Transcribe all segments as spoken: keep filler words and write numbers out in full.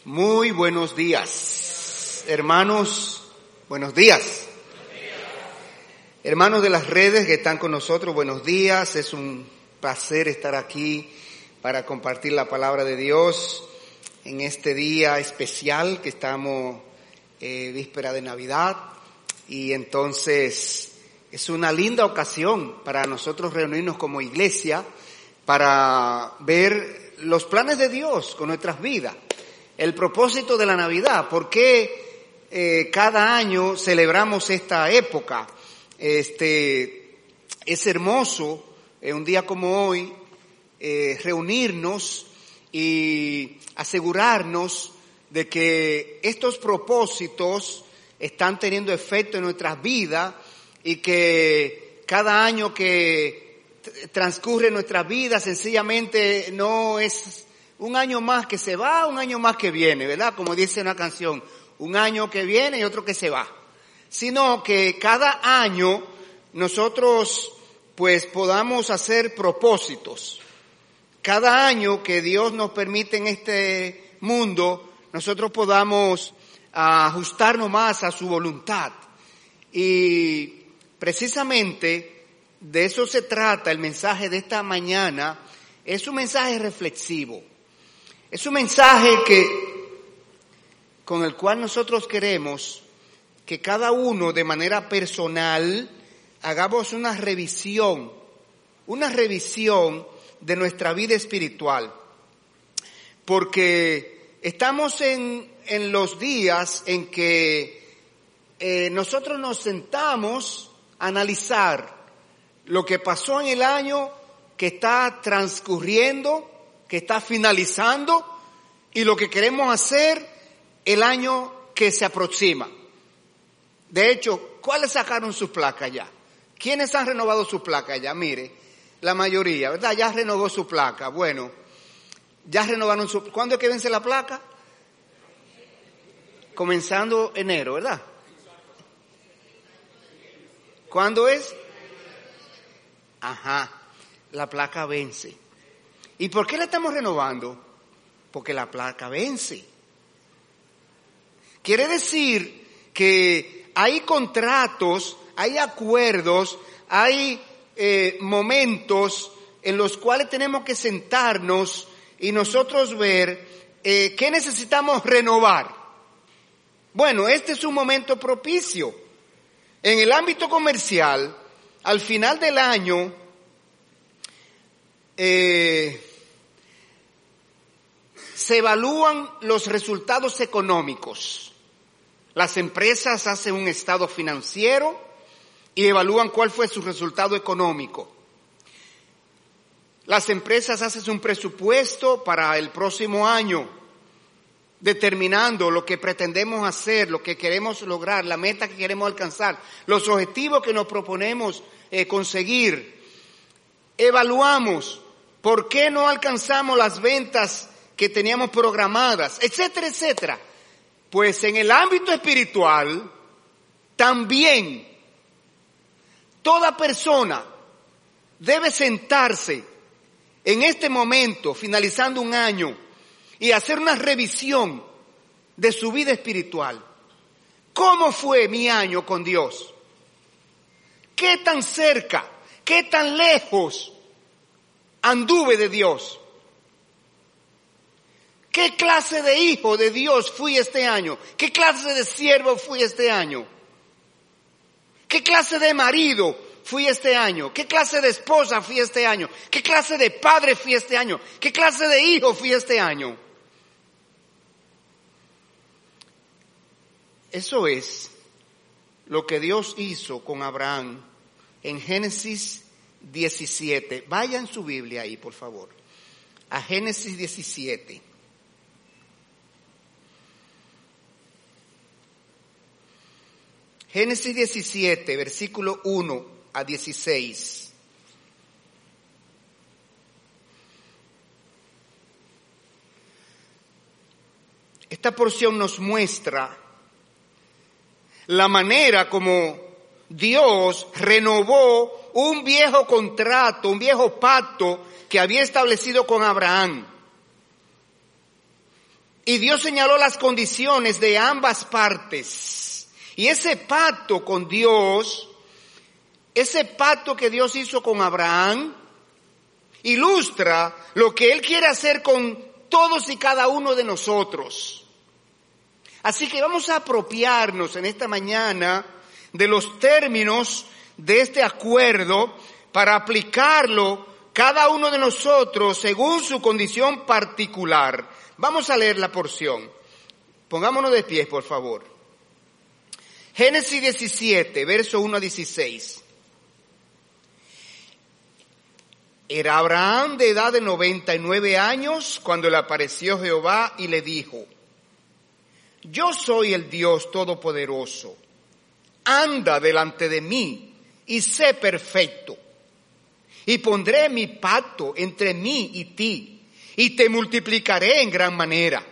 Muy buenos días, hermanos, buenos días. Buenos días. Hermanos de las redes que están con nosotros, buenos días. Es un placer estar aquí para compartir la palabra de Dios en este día especial que estamos eh, víspera de Navidad, y entonces es una linda ocasión para nosotros reunirnos como iglesia para ver los planes de Dios con nuestras vidas. El propósito de la Navidad, ¿por qué eh, cada año celebramos esta época? Este, es hermoso, eh, un día como hoy, eh, reunirnos y asegurarnos de que estos propósitos están teniendo efecto en nuestras vidas y que cada año que transcurre en nuestras vidas sencillamente no es un año más que se va, un año más que viene, ¿verdad? Como dice una canción, un año que viene y otro que se va. Sino que cada año nosotros pues podamos hacer propósitos. Cada año que Dios nos permite en este mundo, nosotros podamos ajustarnos más a su voluntad. Y precisamente de eso se trata el mensaje de esta mañana. Es un mensaje reflexivo. Es un mensaje que, con el cual nosotros queremos que cada uno de manera personal hagamos una revisión, una revisión de nuestra vida espiritual. Porque estamos en, en los días en que eh, nosotros nos sentamos a analizar lo que pasó en el año que está transcurriendo, que está finalizando, y lo que queremos hacer el año que se aproxima. De hecho, ¿cuáles sacaron sus placas ya? ¿Quiénes han renovado sus placas ya? Mire, la mayoría, ¿verdad? Ya renovó su placa. Bueno, ya renovaron su... ¿Cuándo es que vence la placa? Comenzando enero, ¿verdad? ¿Cuándo es? Ajá, la placa vence. ¿Y por qué la estamos renovando? Porque la placa vence. Quiere decir que hay contratos, hay acuerdos, hay eh, momentos en los cuales tenemos que sentarnos y nosotros ver eh, qué necesitamos renovar. Bueno, este es un momento propicio. En el ámbito comercial, al final del año, eh, se evalúan los resultados económicos. Las empresas hacen un estado financiero y evalúan cuál fue su resultado económico. Las empresas hacen un presupuesto para el próximo año, determinando lo que pretendemos hacer, lo que queremos lograr, la meta que queremos alcanzar, los objetivos que nos proponemos eh, conseguir. Evaluamos por qué no alcanzamos las ventas que teníamos programadas, etcétera, etcétera. Pues en el ámbito espiritual, también toda persona debe sentarse en este momento, finalizando un año, y hacer una revisión de su vida espiritual. ¿Cómo fue mi año con Dios? ¿Qué tan cerca, qué tan lejos anduve de Dios? ¿Qué clase de hijo de Dios fui este año? ¿Qué clase de siervo fui este año? ¿Qué clase de marido fui este año? ¿Qué clase de esposa fui este año? ¿Qué clase de padre fui este año? ¿Qué clase de hijo fui este año? Eso es lo que Dios hizo con Abraham en Génesis diecisiete. Vayan su Biblia ahí, por favor. A Génesis diecisiete. Génesis diecisiete, versículo uno a dieciséis. Esta porción nos muestra la manera como Dios renovó un viejo contrato, un viejo pacto que había establecido con Abraham. Y Dios señaló las condiciones de ambas partes. Y ese pacto con Dios, ese pacto que Dios hizo con Abraham, ilustra lo que Él quiere hacer con todos y cada uno de nosotros. Así que vamos a apropiarnos en esta mañana de los términos de este acuerdo para aplicarlo cada uno de nosotros según su condición particular. Vamos a leer la porción. Pongámonos de pie, por favor. Génesis diecisiete, verso uno a dieciséis. Era Abraham de edad de noventa y nueve años cuando le apareció Jehová y le dijo: yo soy el Dios Todopoderoso. Anda delante de mí y sé perfecto. Y pondré mi pacto entre mí y ti, y te multiplicaré en gran manera.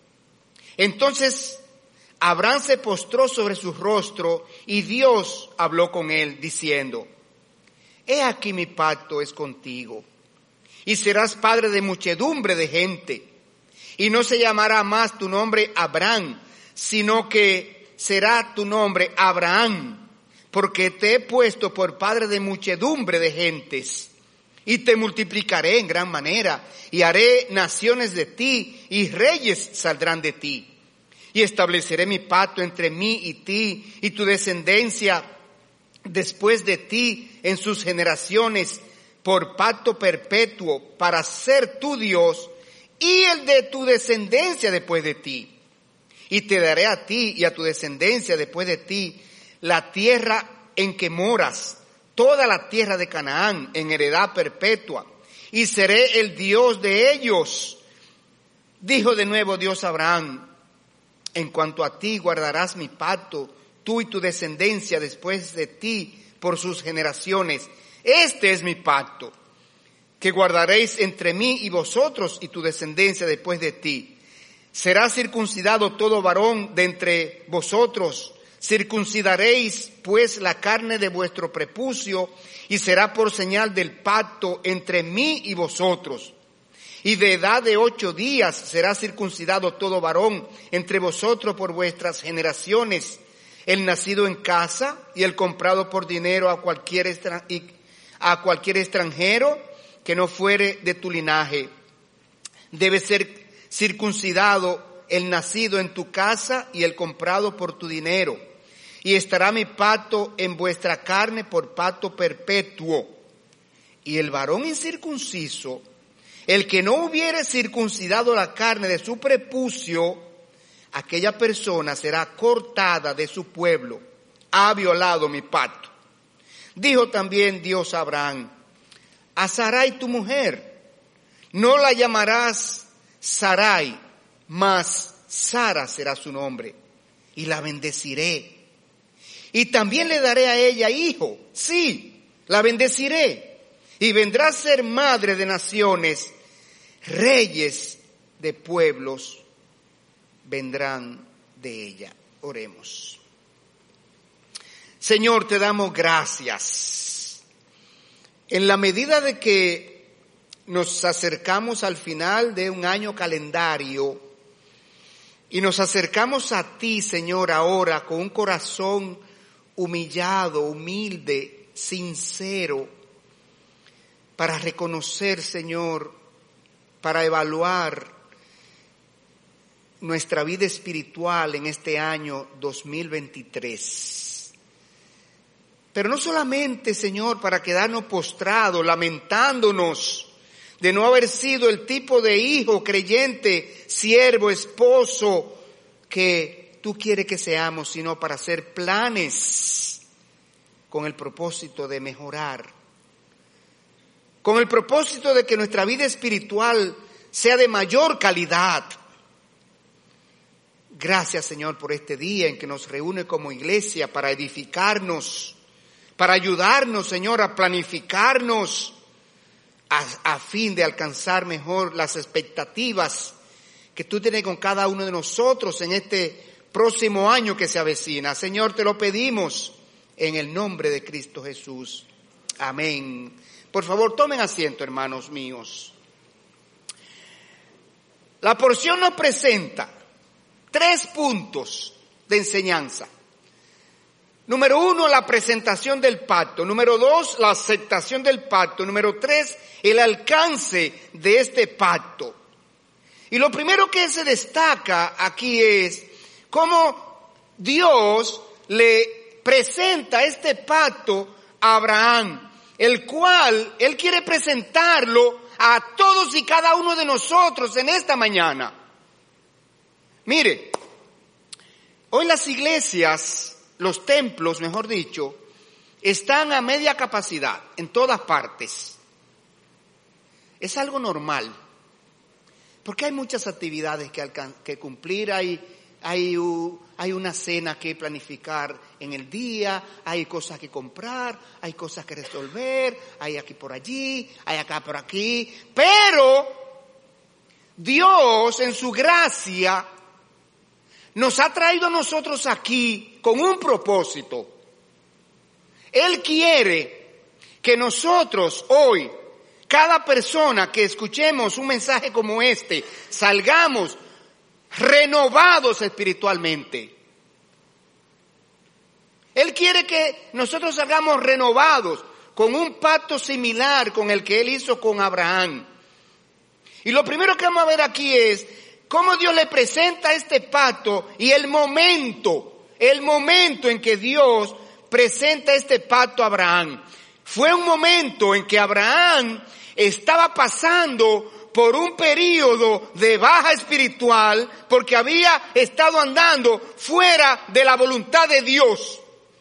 Entonces Abraham se postró sobre su rostro, y Dios habló con él, diciendo: he aquí mi pacto es contigo, y serás padre de muchedumbre de gente, y no se llamará más tu nombre Abraham, sino que será tu nombre Abraham, porque te he puesto por padre de muchedumbre de gentes, y te multiplicaré en gran manera, y haré naciones de ti, y reyes saldrán de ti. Y estableceré mi pacto entre mí y ti, y tu descendencia después de ti en sus generaciones, por pacto perpetuo, para ser tu Dios, y el de tu descendencia después de ti. Y te daré a ti y a tu descendencia después de ti la tierra en que moras, toda la tierra de Canaán, en heredad perpetua, y seré el Dios de ellos. Dijo de nuevo Dios a Abraham: en cuanto a ti guardarás mi pacto, tú y tu descendencia después de ti por sus generaciones. Este es mi pacto, que guardaréis entre mí y vosotros y tu descendencia después de ti. Será circuncidado todo varón de entre vosotros. Circuncidaréis pues la carne de vuestro prepucio, y será por señal del pacto entre mí y vosotros. Y de edad de ocho días será circuncidado todo varón entre vosotros por vuestras generaciones, el nacido en casa y el comprado por dinero a cualquier, extra, a cualquier extranjero que no fuere de tu linaje. Debe ser circuncidado el nacido en tu casa y el comprado por tu dinero. Y estará mi pacto en vuestra carne por pacto perpetuo. Y el varón incircunciso, el que no hubiere circuncidado la carne de su prepucio, aquella persona será cortada de su pueblo. Ha violado mi pacto. Dijo también Dios a Abraham: a Sarai tu mujer no la llamarás Sarai, mas Sara será su nombre, y la bendeciré. Y también le daré a ella hijo, sí, la bendeciré, y vendrá a ser madre de naciones, reyes de pueblos vendrán de ella. Oremos. Señor, te damos gracias. En la medida de que nos acercamos al final de un año calendario y nos acercamos a ti, Señor, ahora con un corazón humillado, humilde, sincero, para reconocer, Señor, para evaluar nuestra vida espiritual en este año dos mil veintitrés. Pero no solamente, Señor, para quedarnos postrados, lamentándonos de no haber sido el tipo de hijo creyente, siervo, esposo que tú quieres que seamos, sino para hacer planes con el propósito de mejorar, con el propósito de que nuestra vida espiritual sea de mayor calidad. Gracias, Señor, por este día en que nos reúne como iglesia para edificarnos, para ayudarnos, Señor, a planificarnos a, a fin de alcanzar mejor las expectativas que tú tienes con cada uno de nosotros en este próximo año que se avecina. Señor, te lo pedimos en el nombre de Cristo Jesús. Amén. Por favor, tomen asiento, hermanos míos. La porción nos presenta tres puntos de enseñanza. Número uno, la presentación del pacto. Número dos, la aceptación del pacto. Número tres, el alcance de este pacto. Y lo primero que se destaca aquí es cómo Dios le presenta este pacto a Abraham, el cual Él quiere presentarlo a todos y cada uno de nosotros en esta mañana. Mire, hoy las iglesias, los templos, mejor dicho, están a media capacidad en todas partes. Es algo normal, porque hay muchas actividades que, alcan- que cumplir, hay, hay, uh, hay una cena que planificar en el día, hay cosas que comprar, hay cosas que resolver, hay aquí por allí, hay acá por aquí, pero Dios en su gracia nos ha traído a nosotros aquí con un propósito. Él quiere que nosotros hoy, cada persona que escuchemos un mensaje como este, salgamos renovados espiritualmente. Él quiere que nosotros salgamos renovados con un pacto similar con el que Él hizo con Abraham. Y lo primero que vamos a ver aquí es cómo Dios le presenta este pacto y el momento, el momento en que Dios presenta este pacto a Abraham. Fue un momento en que Abraham estaba pasando por un periodo de baja espiritual porque había estado andando fuera de la voluntad de Dios.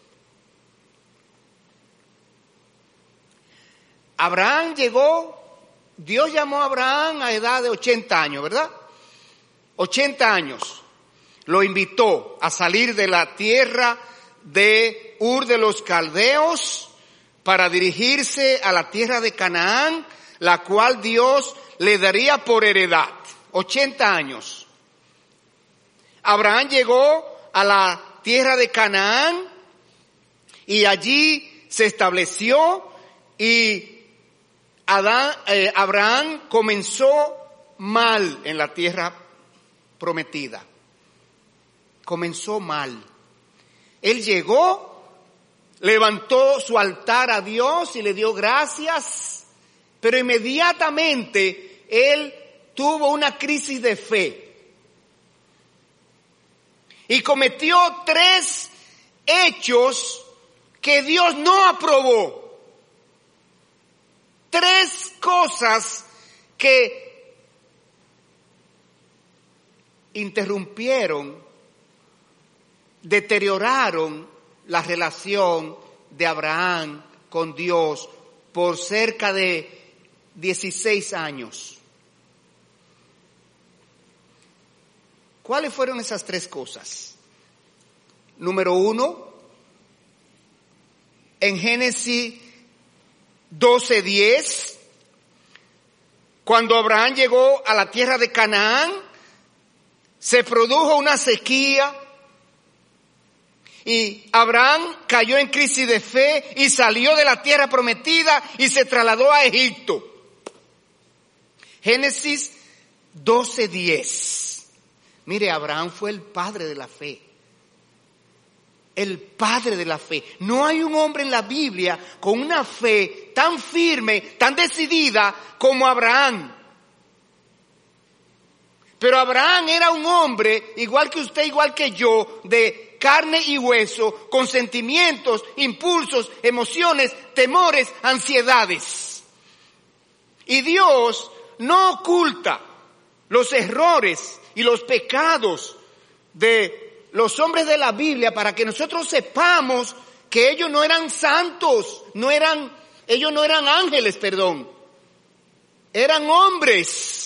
Abraham llegó, Dios llamó a Abraham a edad de ochenta años, ¿verdad? ochenta años. Lo invitó a salir de la tierra de Ur de los Caldeos para dirigirse a la tierra de Canaán, la cual Dios le daría por heredad. ochenta años. Abraham llegó a la tierra de Canaán y allí se estableció y Adán, eh, Abraham comenzó mal en la tierra prometida. Comenzó mal. Él llegó, levantó su altar a Dios y le dio gracias, pero inmediatamente él tuvo una crisis de fe y cometió tres hechos que Dios no aprobó. Tres cosas que interrumpieron, deterioraron la relación de Abraham con Dios por cerca de dieciséis años. ¿Cuáles fueron esas tres cosas? Número uno, en Génesis doce diez, cuando Abraham llegó a la tierra de Canaán, se produjo una sequía y Abraham cayó en crisis de fe y salió de la tierra prometida y se trasladó a Egipto. Génesis doce diez. Mire, Abraham fue el padre de la fe. El padre de la fe. No hay un hombre en la Biblia con una fe tan firme, tan decidida como Abraham. Pero Abraham era un hombre, igual que usted, igual que yo, de carne y hueso, con sentimientos, impulsos, emociones, temores, ansiedades. Y Dios no oculta los errores y los pecados de los hombres de la Biblia para que nosotros sepamos que ellos no eran santos, no eran, ellos no eran ángeles, perdón, eran hombres.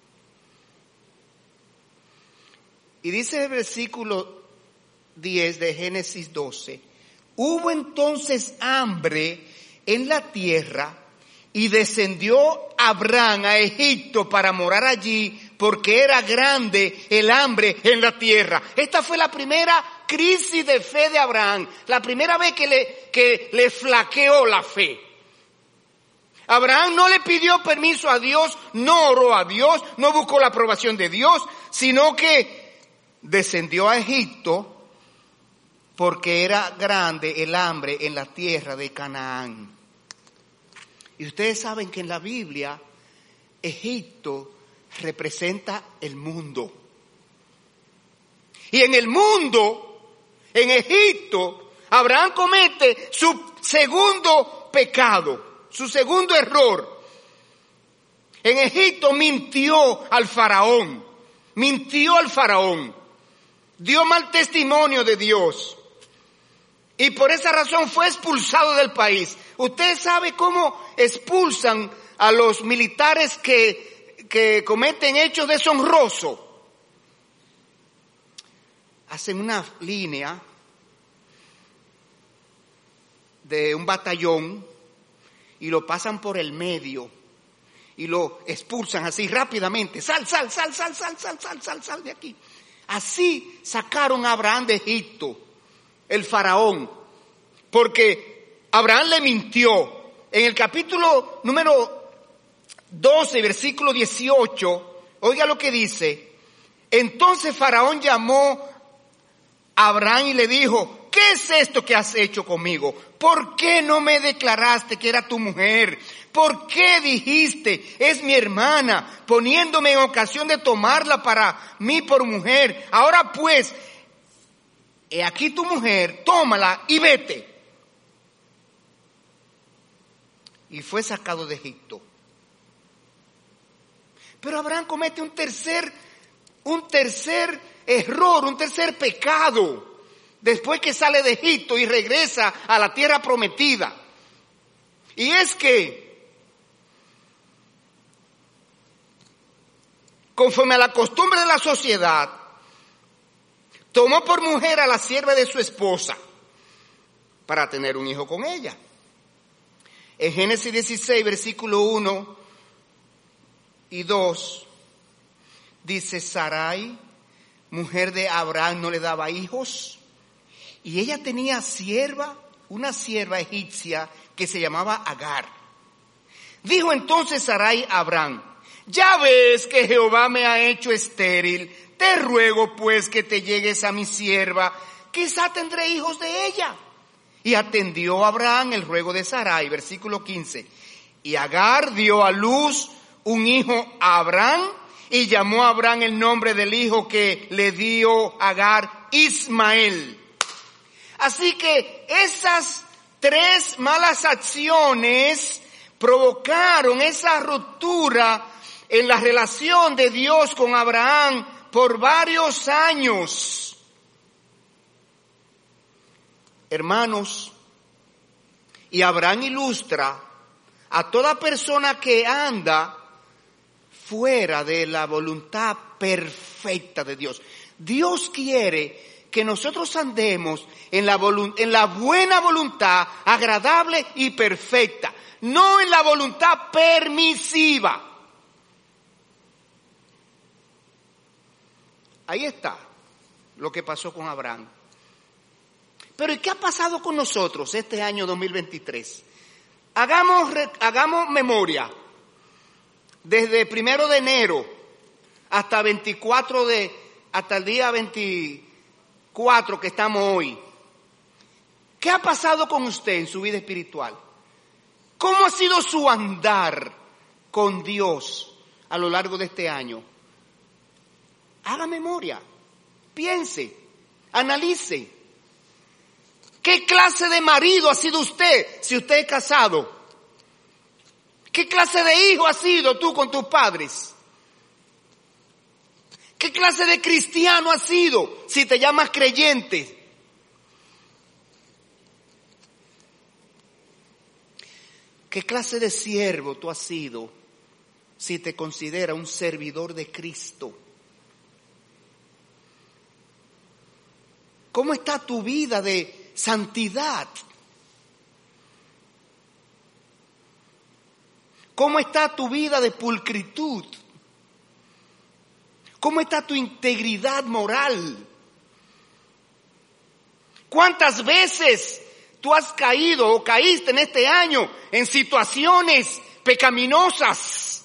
Y dice el versículo diez de Génesis doce, hubo entonces hambre en la tierra y descendió Abraham a Egipto para morar allí porque era grande el hambre en la tierra. Esta fue la primera crisis de fe de Abraham, la primera vez que le, que le flaqueó la fe. Abraham no le pidió permiso a Dios, no oró a Dios, no buscó la aprobación de Dios, sino que descendió a Egipto porque era grande el hambre en la tierra de Canaán. Y ustedes saben que en la Biblia Egipto representa el mundo. Y en el mundo, en Egipto, Abraham comete su segundo pecado, su segundo error. En Egipto mintió al faraón, mintió al faraón, dio mal testimonio de Dios. Y por esa razón fue expulsado del país. Usted sabe cómo expulsan a los militares que, que cometen hechos deshonrosos. Hacen una línea de un batallón y lo pasan por el medio y lo expulsan así rápidamente. Sal, sal, sal, sal, sal, sal, sal, sal, sal de aquí. Así sacaron a Abraham de Egipto, el faraón, porque Abraham le mintió. En el capítulo número doce, versículo dieciocho, oiga lo que dice. Entonces Faraón llamó a Abraham y le dijo: ¿qué es esto que has hecho conmigo? ¿Por qué no me declaraste que era tu mujer? ¿Por qué dijiste, es mi hermana, poniéndome en ocasión de tomarla para mí por mujer? Ahora pues, he aquí tu mujer, tómala y vete. Y fue sacado de Egipto. Pero Abraham comete un tercer, un tercer error, un tercer pecado, después que sale de Egipto y regresa a la tierra prometida. Y es que, conforme a la costumbre de la sociedad, tomó por mujer a la sierva de su esposa para tener un hijo con ella. En Génesis dieciséis, versículo uno y dos, dice: Sarai, mujer de Abraham, no le daba hijos, y ella tenía sierva, una sierva egipcia que se llamaba Agar. Dijo entonces Sarai a Abraham: ya ves que Jehová me ha hecho estéril, te ruego pues que te llegues a mi sierva, quizá tendré hijos de ella. Y atendió Abraham el ruego de Sarai, versículo quince. Y Agar dio a luz un hijo a Abraham, y llamó a Abraham el nombre del hijo que le dio Agar, Ismael. Así que esas tres malas acciones provocaron esa ruptura en la relación de Dios con Abraham por varios años. Hermanos, y Abraham ilustra a toda persona que anda fuera de la voluntad perfecta de Dios. Dios quiere que nosotros andemos en la, volu- en la buena voluntad, agradable y perfecta, no en la voluntad permisiva. Ahí está lo que pasó con Abraham. Pero ¿y qué ha pasado con nosotros este año dos mil veintitrés? Hagamos, hagamos memoria. Desde primero de enero hasta veinticuatro de, hasta el día veinticuatro que estamos hoy. ¿Qué ha pasado con usted en su vida espiritual? ¿Cómo ha sido su andar con Dios a lo largo de este año? Haga memoria, piense, analice. ¿Qué clase de marido ha sido usted si usted es casado? ¿Qué clase de hijo has sido tú con tus padres? ¿Qué clase de cristiano has sido si te llamas creyente? ¿Qué clase de siervo tú has sido si te consideras un servidor de Cristo? ¿Cómo está tu vida de santidad? ¿Cómo está tu vida de pulcritud? ¿Cómo está tu integridad moral? ¿Cuántas veces tú has caído o caíste en este año en situaciones pecaminosas.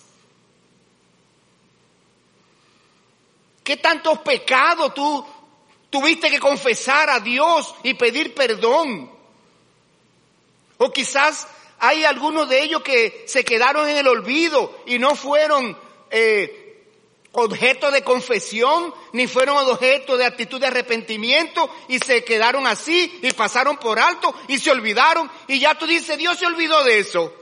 ¿Qué tantos pecados tú tuviste que confesar a Dios y pedir perdón? O quizás hay algunos de ellos que se quedaron en el olvido y no fueron eh, objeto de confesión, ni fueron objeto de actitud de arrepentimiento, y se quedaron así y pasaron por alto y se olvidaron, y ya tú dices, Dios se olvidó de eso.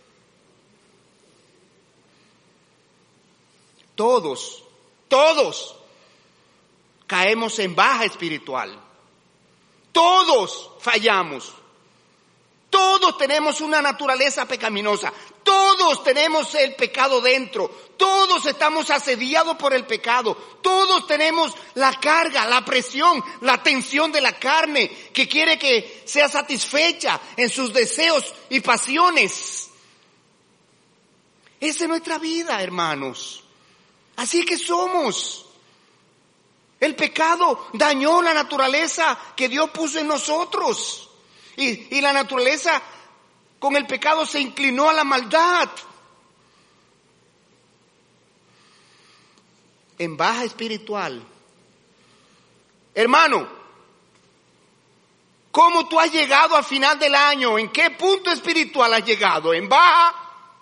Todos, todos caemos en baja espiritual. Todos fallamos. Todos tenemos una naturaleza pecaminosa. Todos tenemos el pecado dentro. Todos estamos asediados por el pecado. Todos tenemos la carga, la presión, la tensión de la carne que quiere que sea satisfecha en sus deseos y pasiones. Esa es nuestra vida, hermanos. Así que somos. El pecado dañó la naturaleza que Dios puso en nosotros. Y, y la naturaleza con el pecado se inclinó a la maldad. En baja espiritual. Hermano, ¿cómo tú has llegado al final del año? ¿En qué punto espiritual has llegado? ¿En baja?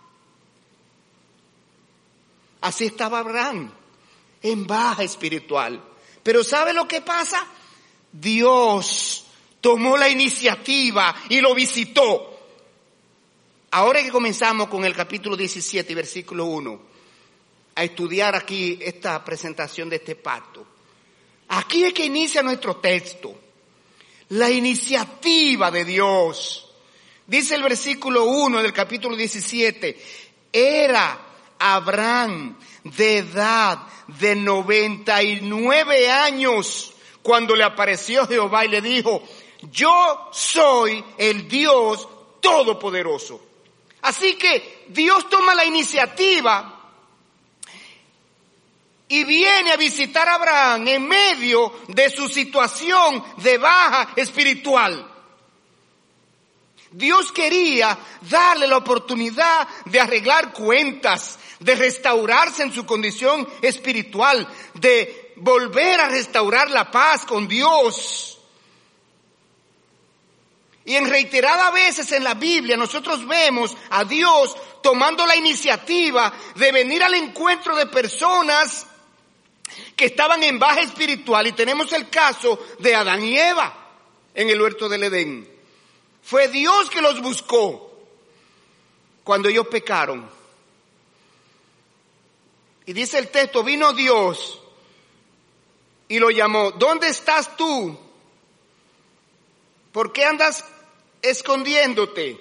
Así estaba Abraham, en baja espiritual. Pero ¿sabe lo que pasa? Dios tomó la iniciativa y lo visitó. Ahora que comenzamos con el capítulo diecisiete, versículo uno, a estudiar aquí esta presentación de este pacto. Aquí es que inicia nuestro texto. La iniciativa de Dios. Dice el versículo uno del capítulo diecisiete, era Abraham de edad de noventa y nueve años cuando le apareció Jehová y le dijo, yo soy el Dios Todopoderoso. Así que Dios toma la iniciativa y viene a visitar a Abraham en medio de su situación de baja espiritual. Dios quería darle la oportunidad de arreglar cuentas, de restaurarse en su condición espiritual, de volver a restaurar la paz con Dios. Y en reiteradas veces en la Biblia nosotros vemos a Dios tomando la iniciativa de venir al encuentro de personas que estaban en baja espiritual. Y tenemos el caso de Adán y Eva en el huerto del Edén. Fue Dios que los buscó cuando ellos pecaron. Y dice el texto, vino Dios y lo llamó, ¿dónde estás tú? ¿Por qué andas escondiéndote?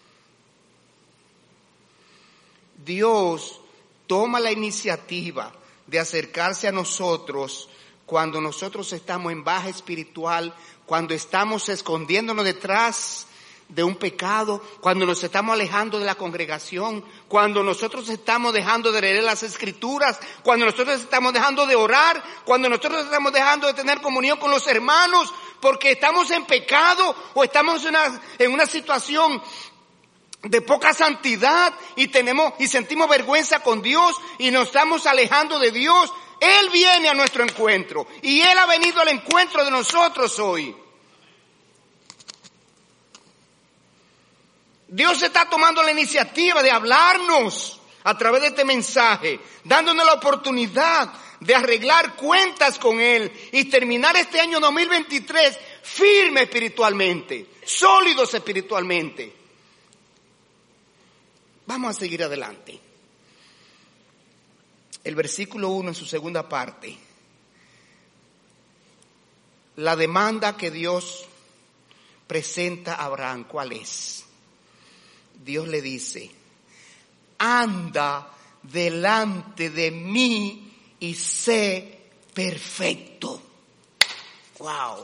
Dios toma la iniciativa de acercarse a nosotros cuando nosotros estamos en baja espiritual, cuando estamos escondiéndonos detrás de un pecado, cuando nos estamos alejando de la congregación, cuando nosotros estamos dejando de leer las escrituras, cuando nosotros estamos dejando de orar, cuando nosotros estamos dejando de tener comunión con los hermanos, porque estamos en pecado o estamos en una, en una situación de poca santidad y tenemos y sentimos vergüenza con Dios y nos estamos alejando de Dios. Él viene a nuestro encuentro y Él ha venido al encuentro de nosotros hoy. Dios está tomando la iniciativa de hablarnos a través de este mensaje, dándonos la oportunidad de arreglar cuentas con Él y terminar este año dos mil veintitrés firme espiritualmente, sólidos espiritualmente. Vamos a seguir adelante. El versículo uno en su segunda parte. La demanda que Dios presenta a Abraham, ¿cuál es? Dios le dice, anda delante de mí y sé perfecto. Wow.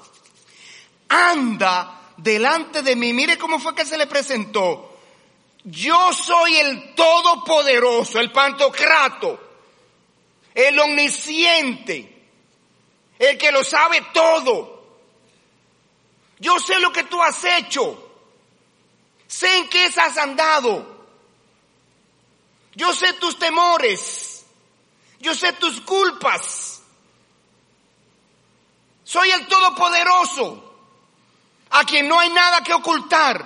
Anda delante de mí. Mire cómo fue que se le presentó. Yo soy el Todopoderoso, el Pantocrato, el Omnisciente, el que lo sabe todo. Yo sé lo que tú has hecho. Sé en qué has andado. Yo sé tus temores. Yo sé tus culpas. Soy el Todopoderoso, a quien no hay nada que ocultar.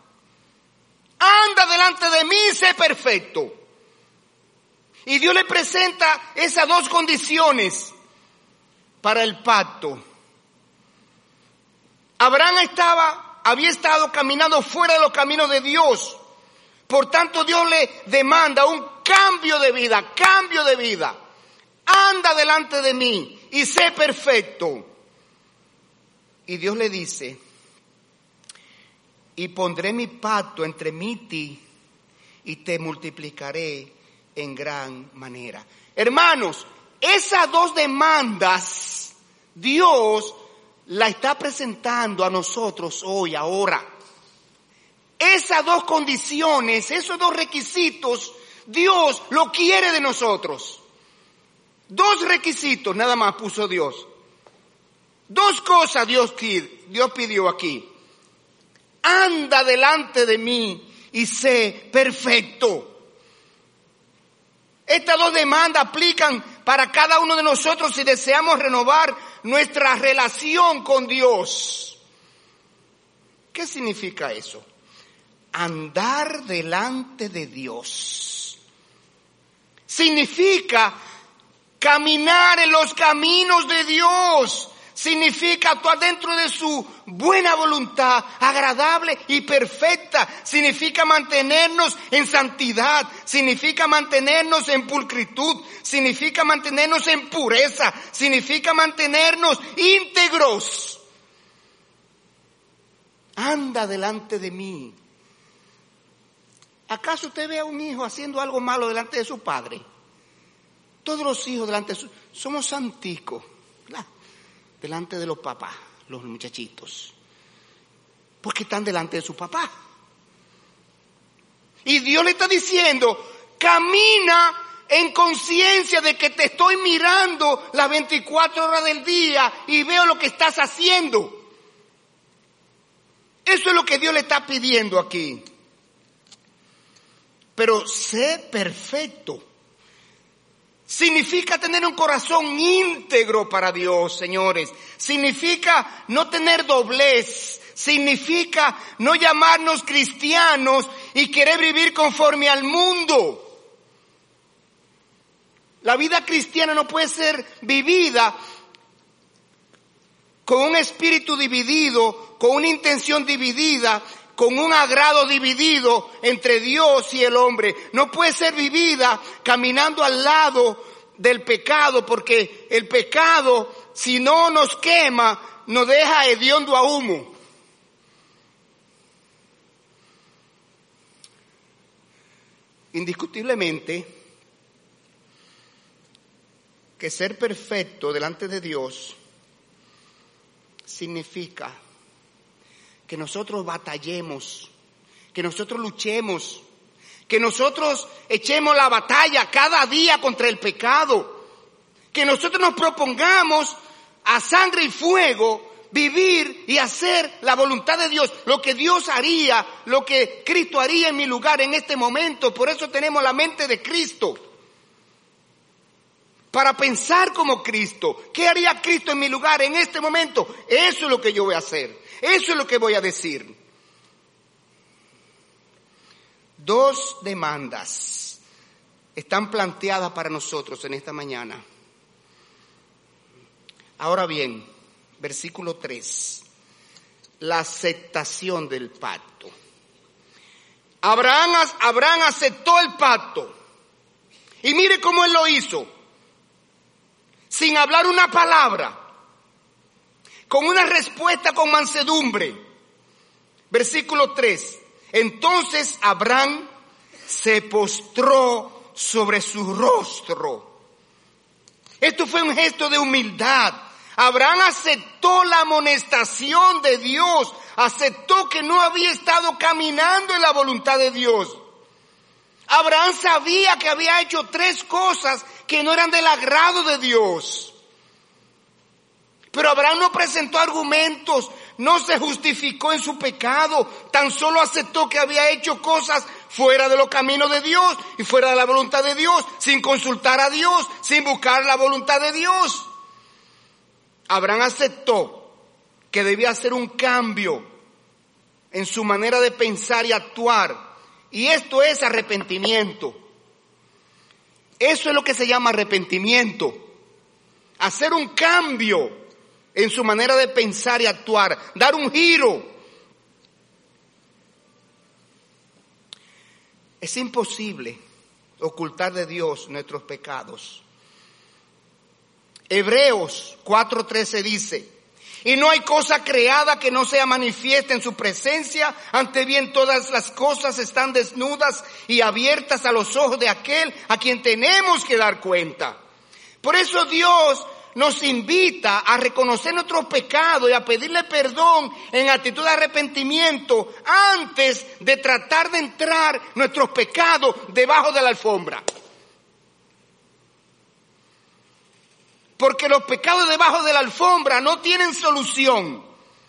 Anda delante de mí y sé perfecto. Y Dios le presenta esas dos condiciones para el pacto. Abraham estaba, había estado caminando fuera de los caminos de Dios. Por tanto, Dios le demanda un cambio de vida, cambio de vida. Anda delante de mí y sé perfecto. Y Dios le dice, y pondré mi pacto entre mí y ti, y te multiplicaré en gran manera. Hermanos, esas dos demandas Dios la está presentando a nosotros hoy, ahora. Esas dos condiciones, esos dos requisitos, Dios lo quiere de nosotros. Dos requisitos nada más puso Dios. Dos cosas Dios, Dios pidió aquí. Anda delante de mí y sé perfecto. Estas dos demandas aplican para cada uno de nosotros si deseamos renovar nuestra relación con Dios. ¿Qué significa eso? Andar delante de Dios significa caminar en los caminos de Dios. Significa actuar dentro de su buena voluntad, agradable y perfecta. Significa mantenernos en santidad. Significa mantenernos en pulcritud. Significa mantenernos en pureza. Significa mantenernos íntegros. Anda delante de mí. ¿Acaso usted ve a un hijo haciendo algo malo delante de su padre? Todos los hijos delante de su... Somos santicos, ¿verdad? Delante de los papás, los muchachitos. Porque están delante de su papá. Y Dios le está diciendo, camina en conciencia de que te estoy mirando las veinticuatro horas del día y veo lo que estás haciendo. Eso es lo que Dios le está pidiendo aquí. Pero sé perfecto. Significa tener un corazón íntegro para Dios, señores. Significa no tener doblez. Significa no llamarnos cristianos y querer vivir conforme al mundo. La vida cristiana no puede ser vivida con un espíritu dividido, con una intención dividida, con un agrado dividido entre Dios y el hombre. No puede ser vivida caminando al lado del pecado, porque el pecado, si no nos quema, nos deja hediondo a humo. Indiscutiblemente, que ser perfecto delante de Dios significa que nosotros batallemos, que nosotros luchemos, que nosotros echemos la batalla cada día contra el pecado, que nosotros nos propongamos a sangre y fuego vivir y hacer la voluntad de Dios, lo que Dios haría, lo que Cristo haría en mi lugar en este momento. Por eso tenemos la mente de Cristo, para pensar como Cristo. ¿Qué haría Cristo en mi lugar en este momento? Eso es lo que yo voy a hacer. Eso es lo que voy a decir. Dos demandas están planteadas para nosotros en esta mañana. Ahora bien, versículo tres. La aceptación del pacto. Abraham, Abraham aceptó el pacto. Y mire cómo él lo hizo. Sin hablar una palabra. Con una respuesta con mansedumbre. Versículo tres. Entonces Abraham se postró sobre su rostro. Esto fue un gesto de humildad. Abraham aceptó la amonestación de Dios. Aceptó que no había estado caminando en la voluntad de Dios. Abraham sabía que había hecho tres cosas que no eran del agrado de Dios. Pero Abraham no presentó argumentos, no se justificó en su pecado, tan solo aceptó que había hecho cosas fuera de los caminos de Dios y fuera de la voluntad de Dios, sin consultar a Dios, sin buscar la voluntad de Dios. Abraham aceptó que debía hacer un cambio en su manera de pensar y actuar, y esto es arrepentimiento. Eso es lo que se llama arrepentimiento, hacer un cambio en su manera de pensar y actuar, dar un giro. Es imposible ocultar de Dios nuestros pecados. Hebreos cuatro trece dice: y no hay cosa creada que no sea manifiesta en su presencia, ante bien todas las cosas están desnudas y abiertas a los ojos de aquel a quien tenemos que dar cuenta. Por eso Dios nos invita a reconocer nuestros pecados y a pedirle perdón en actitud de arrepentimiento antes de tratar de entrar nuestros pecados debajo de la alfombra. Porque los pecados debajo de la alfombra no tienen solución.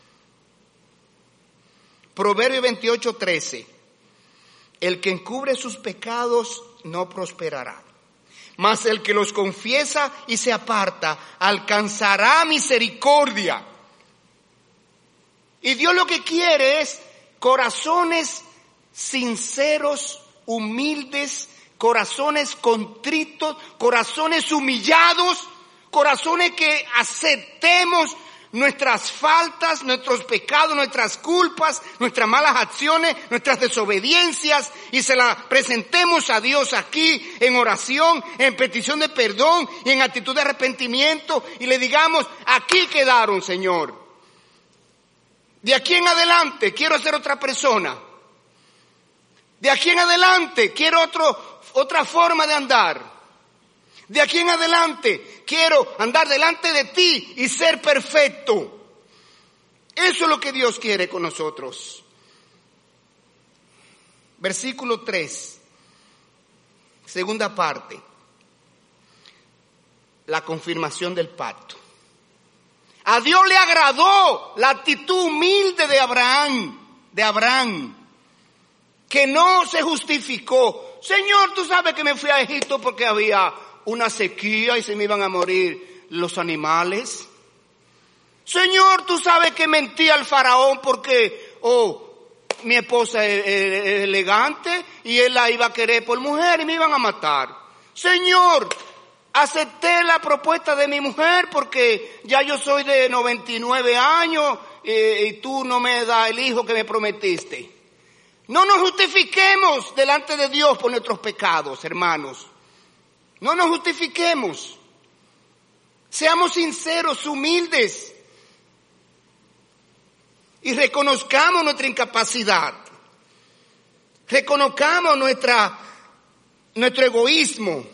Proverbio veintiocho trece. El que encubre sus pecados no prosperará, mas el que los confiesa y se aparta alcanzará misericordia. Y Dios lo que quiere es corazones sinceros, humildes, corazones contritos, corazones humillados, corazones que aceptemos nuestras faltas, nuestros pecados, nuestras culpas, nuestras malas acciones, nuestras desobediencias, y se las presentemos a Dios aquí en oración, en petición de perdón y en actitud de arrepentimiento, y le digamos: aquí quedaron, Señor. De aquí en adelante quiero ser otra persona. De aquí en adelante quiero otro, otra forma de andar. De aquí en adelante quiero andar delante de ti y ser perfecto. Eso es lo que Dios quiere con nosotros. Versículo tres, segunda parte. La confirmación del pacto. A Dios le agradó la actitud humilde de Abraham, de Abraham, que no se justificó. Señor, tú sabes que me fui a Egipto porque había una sequía y se me iban a morir los animales. Señor, tú sabes que mentí al faraón porque, oh, mi esposa es, es, es elegante y él la iba a querer por mujer y me iban a matar. Señor, acepté la propuesta de mi mujer porque ya yo soy de noventa y nueve años eh, y tú no me das el hijo que me prometiste. No nos justifiquemos delante de Dios por nuestros pecados, hermanos. No nos justifiquemos. Seamos sinceros, humildes, y reconozcamos nuestra incapacidad. Reconozcamos nuestra, nuestro egoísmo.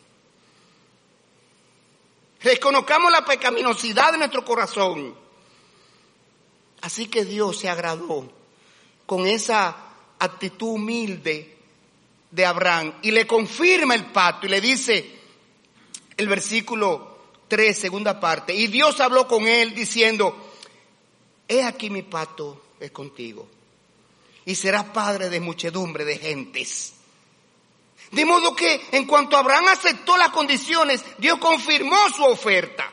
Reconozcamos la pecaminosidad de nuestro corazón. Así que Dios se agradó con esa actitud humilde de Abraham y le confirma el pacto y le dice el versículo tres, segunda parte: y Dios habló con él diciendo: he aquí mi pacto es contigo y serás padre de muchedumbre de gentes. De modo que en cuanto Abraham aceptó las condiciones, Dios confirmó su oferta.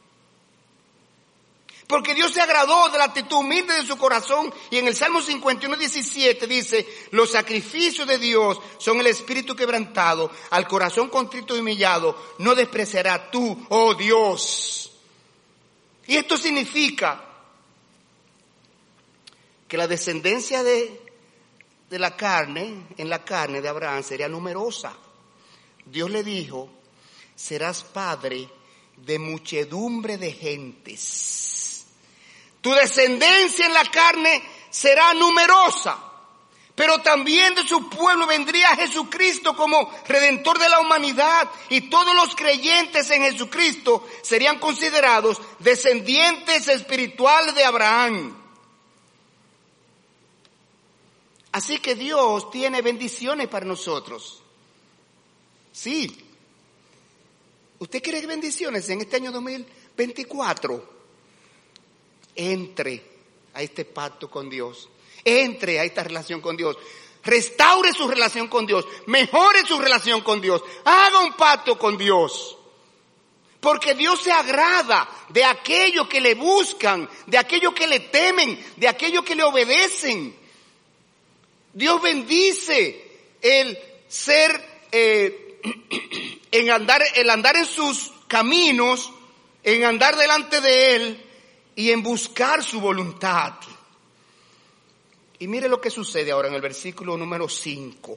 Porque Dios se agradó de la actitud humilde de su corazón. Y en el Salmo cincuenta y uno, diecisiete dice: los sacrificios de Dios son el espíritu quebrantado, al corazón contrito y humillado no despreciará tú, oh Dios. Y esto significa que la descendencia de, de la carne, en la carne de Abraham sería numerosa. Dios le dijo: serás padre de muchedumbre de gentes. Tu descendencia en la carne será numerosa, pero también de su pueblo vendría Jesucristo como Redentor de la humanidad, y todos los creyentes en Jesucristo serían considerados descendientes espirituales de Abraham. Así que Dios tiene bendiciones para nosotros. Sí. ¿Usted quiere bendiciones en este año dos mil veinticuatro? Entre a este pacto con Dios. Entre a esta relación con Dios. Restaure su relación con Dios. Mejore su relación con Dios. Haga un pacto con Dios. Porque Dios se agrada de aquellos que le buscan, de aquellos que le temen, de aquellos que le obedecen. Dios bendice el ser, eh, en andar, el andar en sus caminos, en andar delante de Él y en buscar su voluntad. Y mire lo que sucede ahora en el versículo número cinco.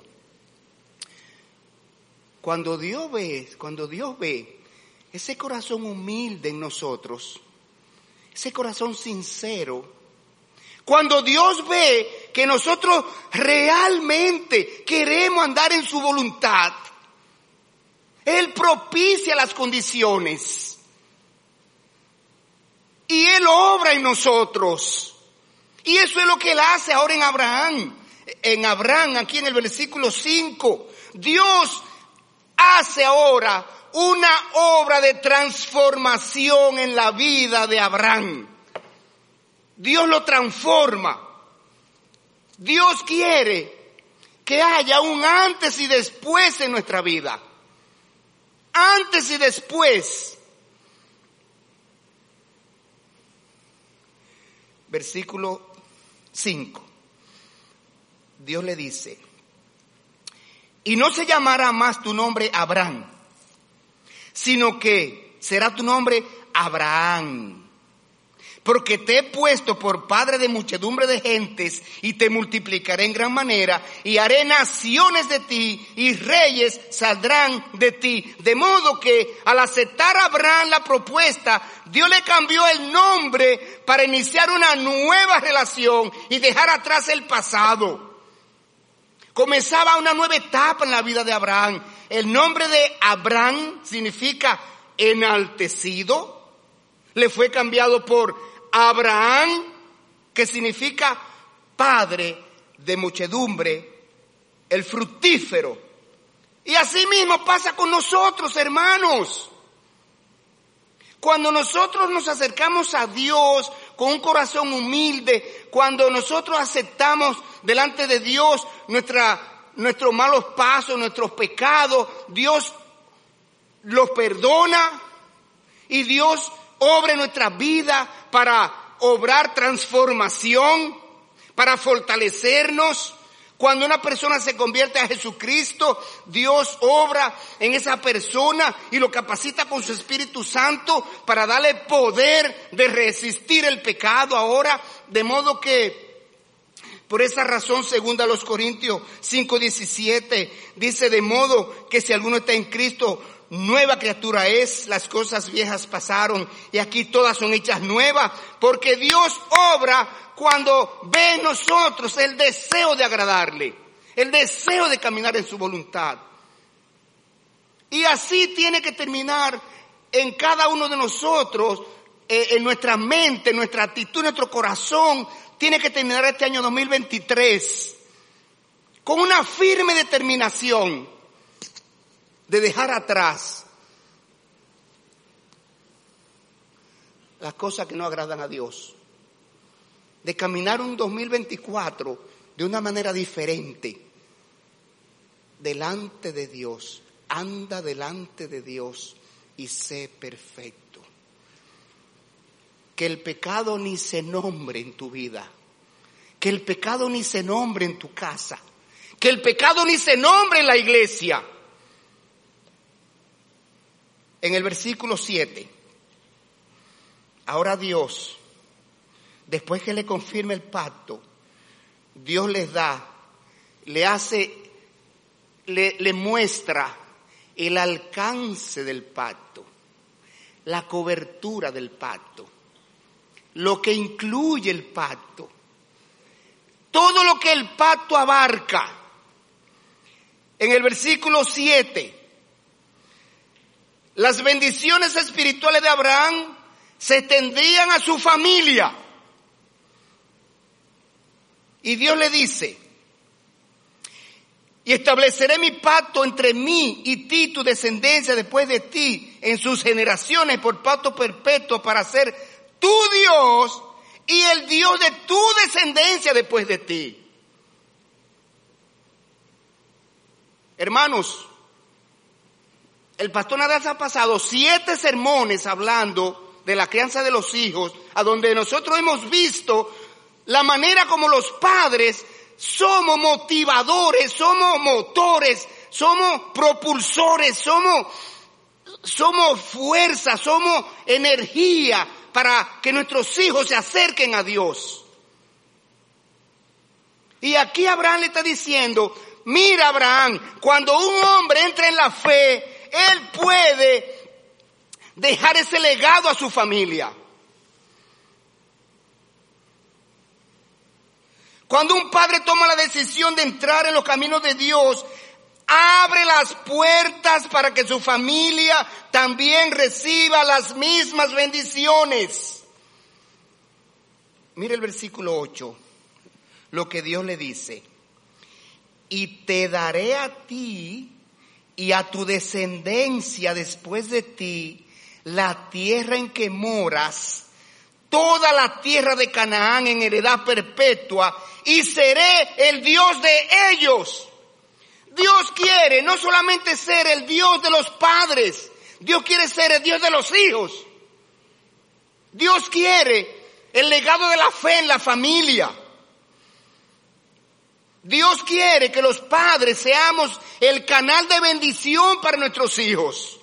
Cuando Dios ve, cuando Dios ve ese corazón humilde en nosotros, ese corazón sincero, cuando Dios ve que nosotros realmente queremos andar en su voluntad, Él propicia las condiciones y Él obra en nosotros. Y eso es lo que Él hace ahora en Abraham. En Abraham, aquí en el versículo cinco, Dios hace ahora una obra de transformación en la vida de Abraham. Dios lo transforma. Dios quiere que haya un antes y después en nuestra vida. Antes y después. Versículo cinco. Dios le dice: y no se llamará más tu nombre Abraham, sino que será tu nombre Abraham, porque te he puesto por padre de muchedumbre de gentes y te multiplicaré en gran manera y haré naciones de ti y reyes saldrán de ti. De modo que al aceptar a Abraham la propuesta, Dios le cambió el nombre para iniciar una nueva relación y dejar atrás el pasado. Comenzaba una nueva etapa en la vida de Abraham. El nombre de Abraham significa enaltecido. Le fue cambiado por Abraham, que significa padre de muchedumbre, el fructífero. Y así mismo pasa con nosotros, hermanos. Cuando nosotros nos acercamos a Dios con un corazón humilde, cuando nosotros aceptamos delante de Dios nuestra, nuestros malos pasos, nuestros pecados, Dios los perdona y Dios obra en nuestra vida para obrar transformación, para fortalecernos. Cuando una persona se convierte a Jesucristo, Dios obra en esa persona y lo capacita con su Espíritu Santo para darle poder de resistir el pecado ahora. De modo que, por esa razón, segunda a los Corintios cinco diecisiete, dice: de modo que si alguno está en Cristo, nueva criatura es, las cosas viejas pasaron y aquí todas son hechas nuevas, porque Dios obra cuando ve en nosotros el deseo de agradarle, el deseo de caminar en su voluntad. Y así tiene que terminar en cada uno de nosotros, eh, en nuestra mente, en nuestra actitud, en nuestro corazón. Tiene que terminar este año dos mil veintitrés con una firme determinación de dejar atrás las cosas que no agradan a Dios, de caminar un dos mil veinticuatro de una manera diferente delante de Dios. Anda delante de Dios y sé perfecto. Que el pecado ni se nombre en tu vida, que el pecado ni se nombre en tu casa, que el pecado ni se nombre en la iglesia. En el versículo siete, ahora Dios, después que le confirme el pacto, Dios les da, le hace, le, le muestra el alcance del pacto, la cobertura del pacto, lo que incluye el pacto, todo lo que el pacto abarca. En el versículo siete, las bendiciones espirituales de Abraham se extendían a su familia. Y Dios le dice: y estableceré mi pacto entre mí y ti, tu descendencia después de ti, en sus generaciones, por pacto perpetuo, para ser tu Dios y el Dios de tu descendencia después de ti. Hermanos, el pastor Nadal ha pasado siete sermones hablando de la crianza de los hijos, a donde nosotros hemos visto la manera como los padres somos motivadores, somos motores, somos propulsores, somos, somos fuerza, somos energía para que nuestros hijos se acerquen a Dios. Y aquí Abraham le está diciendo, mira Abraham, cuando un hombre entra en la fe, él puede dejar ese legado a su familia. Cuando un padre toma la decisión de entrar en los caminos de Dios, abre las puertas para que su familia también reciba las mismas bendiciones. Mire el versículo ocho, lo que Dios le dice. Y te daré a ti y a tu descendencia después de ti la tierra en que moras, toda la tierra de Canaán en heredad perpetua, y seré el Dios de ellos. Dios quiere no solamente ser el Dios de los padres, Dios quiere ser el Dios de los hijos. Dios quiere el legado de la fe en la familia. Dios quiere que los padres seamos el canal de bendición para nuestros hijos.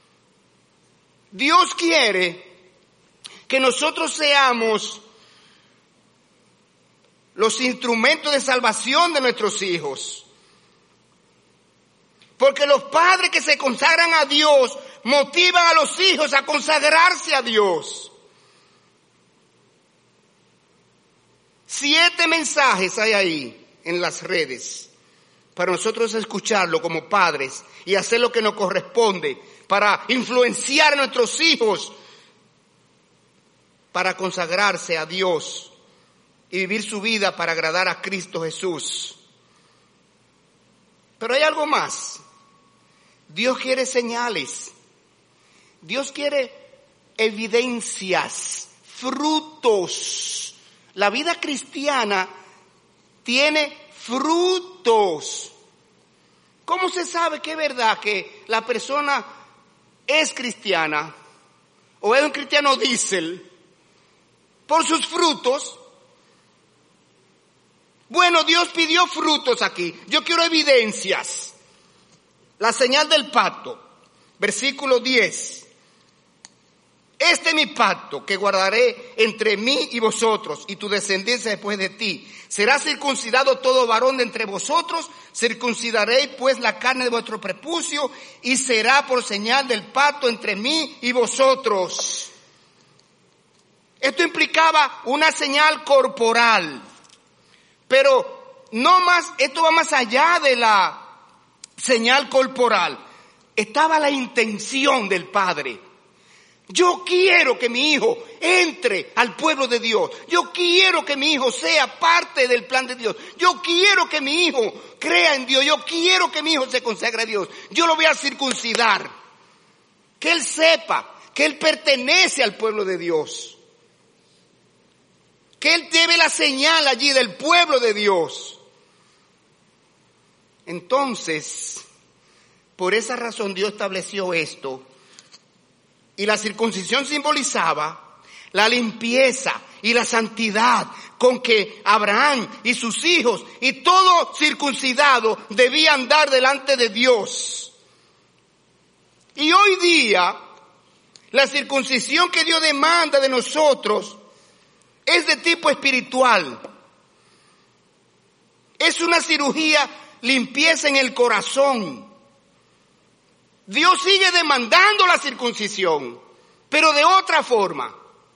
Dios quiere que nosotros seamos los instrumentos de salvación de nuestros hijos. Porque los padres que se consagran a Dios motivan a los hijos a consagrarse a Dios. Siete mensajes hay ahí en las redes para nosotros escucharlo como padres y hacer lo que nos corresponde para influenciar a nuestros hijos para consagrarse a Dios y vivir su vida para agradar a Cristo Jesús. Pero hay algo más. Dios quiere señales. Dios quiere evidencias, frutos. La vida cristiana tiene frutos. ¿Cómo se sabe que es verdad que la persona es cristiana o es un cristiano diésel? Por sus frutos. Bueno, Dios pidió frutos aquí. Yo quiero evidencias. La señal del pacto. Versículo diez. Este es mi pacto que guardaré entre mí y vosotros y tu descendencia después de ti. Será circuncidado todo varón de entre vosotros. Circuncidaréis pues la carne de vuestro prepucio y será por señal del pacto entre mí y vosotros. Esto implicaba una señal corporal. Pero no más, esto va más allá de la señal corporal. Estaba la intención del Padre. Yo quiero que mi hijo entre al pueblo de Dios. Yo quiero que mi hijo sea parte del plan de Dios. Yo quiero que mi hijo crea en Dios. Yo quiero que mi hijo se consagre a Dios. Yo lo voy a circuncidar. Que él sepa que él pertenece al pueblo de Dios. Que él debe la señal allí del pueblo de Dios. Entonces, por esa razón Dios estableció esto. Y la circuncisión simbolizaba la limpieza y la santidad con que Abraham y sus hijos y todo circuncidado debían dar delante de Dios. Y hoy día, la circuncisión que Dios demanda de nosotros es de tipo espiritual. Es una cirugía, limpieza en el corazón. Dios sigue demandando la circuncisión, pero de otra forma.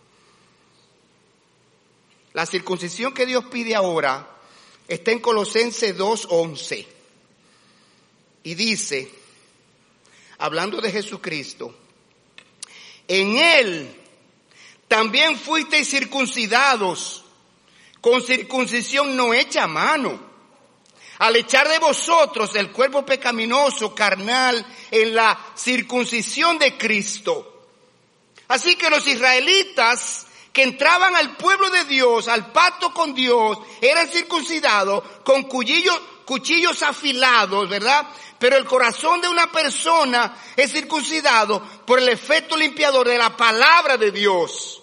La circuncisión que Dios pide ahora está en Colosenses dos once. Y dice, hablando de Jesucristo, en Él también fuisteis circuncidados con circuncisión no hecha a mano, al echar de vosotros el cuerpo pecaminoso carnal en la circuncisión de Cristo. Así que los israelitas que entraban al pueblo de Dios, al pacto con Dios, eran circuncidados con cuchillos, cuchillos afilados, ¿verdad? Pero el corazón de una persona es circuncidado por el efecto limpiador de la palabra de Dios.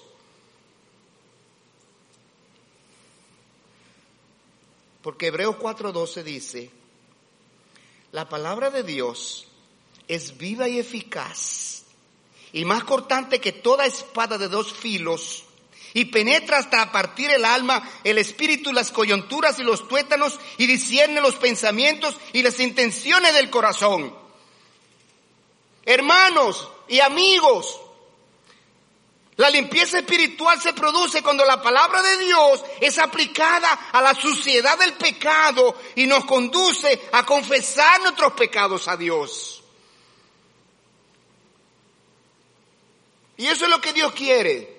Porque Hebreos cuatro doce dice, la palabra de Dios es viva y eficaz, y más cortante que toda espada de dos filos, y penetra hasta partir el alma, el espíritu, las coyunturas y los tuétanos, y discierne los pensamientos y las intenciones del corazón. Hermanos y amigos, la limpieza espiritual se produce cuando la palabra de Dios es aplicada a la suciedad del pecado y nos conduce a confesar nuestros pecados a Dios. Y eso es lo que Dios quiere.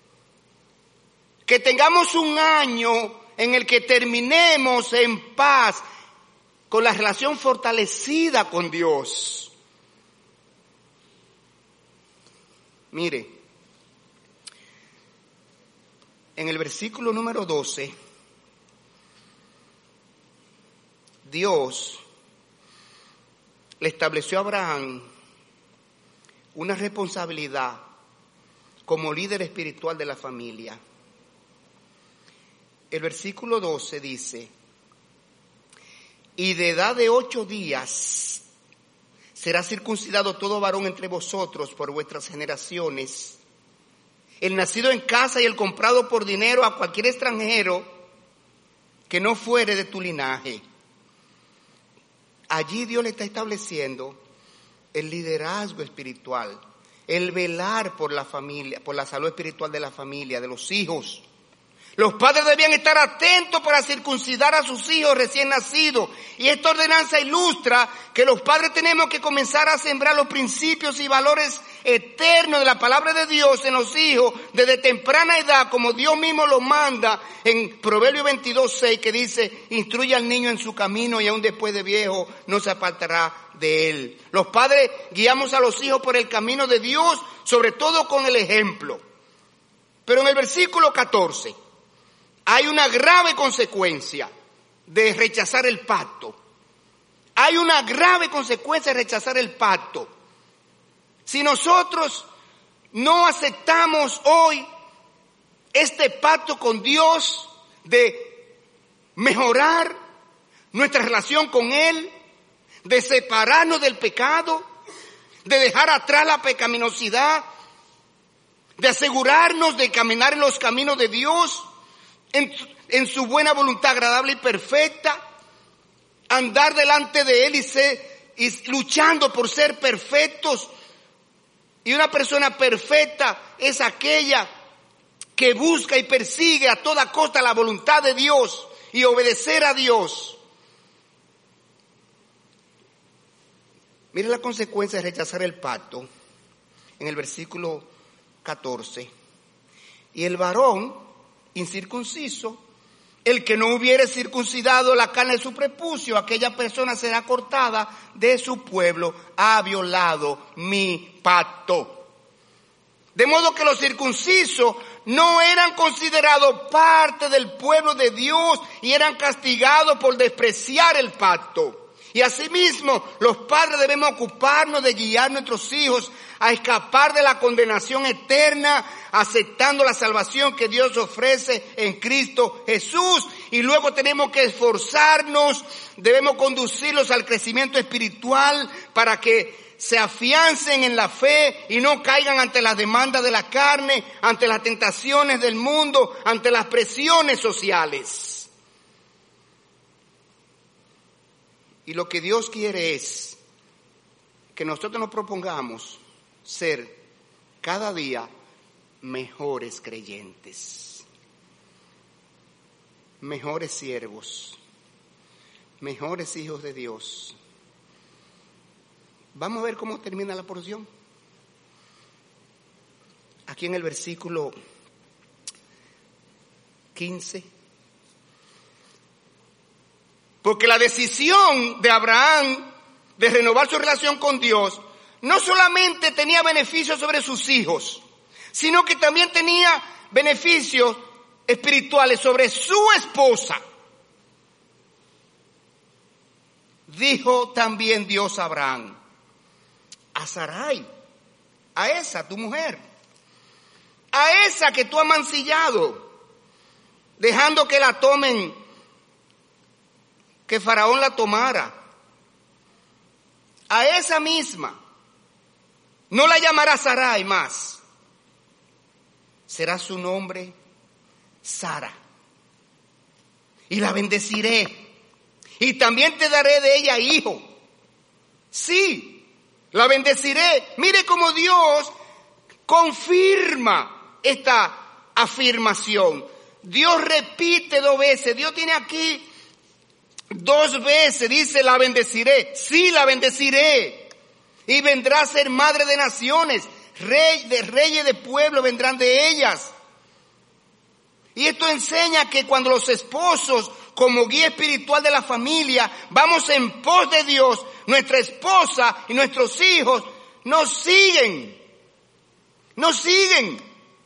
Que tengamos un año en el que terminemos en paz, con la relación fortalecida con Dios. Mire, en el versículo número doce, Dios le estableció a Abraham una responsabilidad como líder espiritual de la familia. El versículo doce dice, y de edad de ocho días será circuncidado todo varón entre vosotros por vuestras generaciones, el nacido en casa y el comprado por dinero a cualquier extranjero que no fuere de tu linaje. Allí Dios le está estableciendo el liderazgo espiritual, el velar por la familia, por la salud espiritual de la familia, de los hijos. Los padres debían estar atentos para circuncidar a sus hijos recién nacidos. Y esta ordenanza ilustra que los padres tenemos que comenzar a sembrar los principios y valores eternos de la palabra de Dios en los hijos desde temprana edad, como Dios mismo lo manda en Proverbios veintidós seis, que dice, instruye al niño en su camino y aun después de viejo no se apartará de él. Los padres guiamos a los hijos por el camino de Dios, sobre todo con el ejemplo. Pero en el versículo catorce, hay una grave consecuencia de rechazar el pacto. Hay una grave consecuencia de rechazar el pacto. Si nosotros no aceptamos hoy este pacto con Dios de mejorar nuestra relación con Él, de separarnos del pecado, de dejar atrás la pecaminosidad, de asegurarnos de caminar en los caminos de Dios, En, en su buena voluntad agradable y perfecta, andar delante de Él y, ser, y luchando por ser perfectos. Y una persona perfecta es aquella que busca y persigue a toda costa la voluntad de Dios y obedecer a Dios. Mire la consecuencia de rechazar el pacto en el versículo catorce. Y el varón incircunciso, el que no hubiere circuncidado la carne de su prepucio, aquella persona será cortada de su pueblo, ha violado mi pacto. De modo que los circuncisos no eran considerados parte del pueblo de Dios y eran castigados por despreciar el pacto. Y asimismo, los padres debemos ocuparnos de guiar a nuestros hijos a escapar de la condenación eterna, aceptando la salvación que Dios ofrece en Cristo Jesús. Y luego tenemos que esforzarnos, debemos conducirlos al crecimiento espiritual para que se afiancen en la fe y no caigan ante las demandas de la carne, ante las tentaciones del mundo, ante las presiones sociales. Y lo que Dios quiere es que nosotros nos propongamos ser cada día mejores creyentes, mejores siervos, mejores hijos de Dios. Vamos a ver cómo termina la porción. Aquí en el versículo quince. Porque la decisión de Abraham de renovar su relación con Dios no solamente tenía beneficios sobre sus hijos, sino que también tenía beneficios espirituales sobre su esposa. Dijo también Dios a Abraham: a Sarai, a esa tu mujer, a esa que tú has mancillado, dejando que la tomen, que Faraón la tomara, a esa misma, no la llamará Sarai más, será su nombre Sara, y la bendeciré, y también te daré de ella hijo. Sí, la bendeciré. Mire cómo Dios confirma esta afirmación. Dios repite dos veces. Dios tiene aquí dos veces. Dice: la bendeciré. Sí, la bendeciré. Y vendrá a ser madre de naciones. Rey de reyes de pueblo vendrán de ellas. Y esto enseña que cuando los esposos, como guía espiritual de la familia, vamos en pos de Dios, nuestra esposa y nuestros hijos nos siguen. Nos siguen.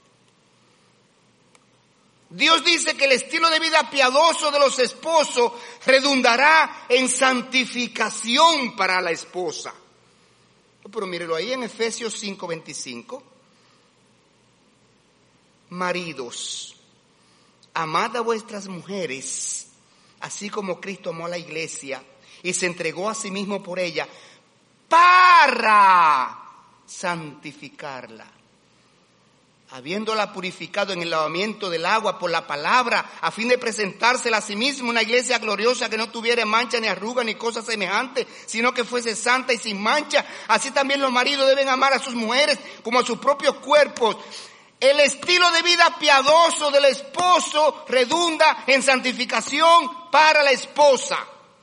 Dios dice que el estilo de vida piadoso de los esposos redundará en santificación para la esposa. Pero mírelo ahí en Efesios cinco veinticinco. Maridos, amad a vuestras mujeres, así como Cristo amó a la iglesia y se entregó a sí mismo por ella, para santificarla, habiéndola purificado en el lavamiento del agua por la palabra, a fin de presentársela a sí mismo una iglesia gloriosa que no tuviera mancha ni arruga ni cosa semejante, sino que fuese santa y sin mancha. Así también los maridos deben amar a sus mujeres como a sus propios cuerpos. El estilo de vida piadoso del esposo redunda en santificación para la esposa.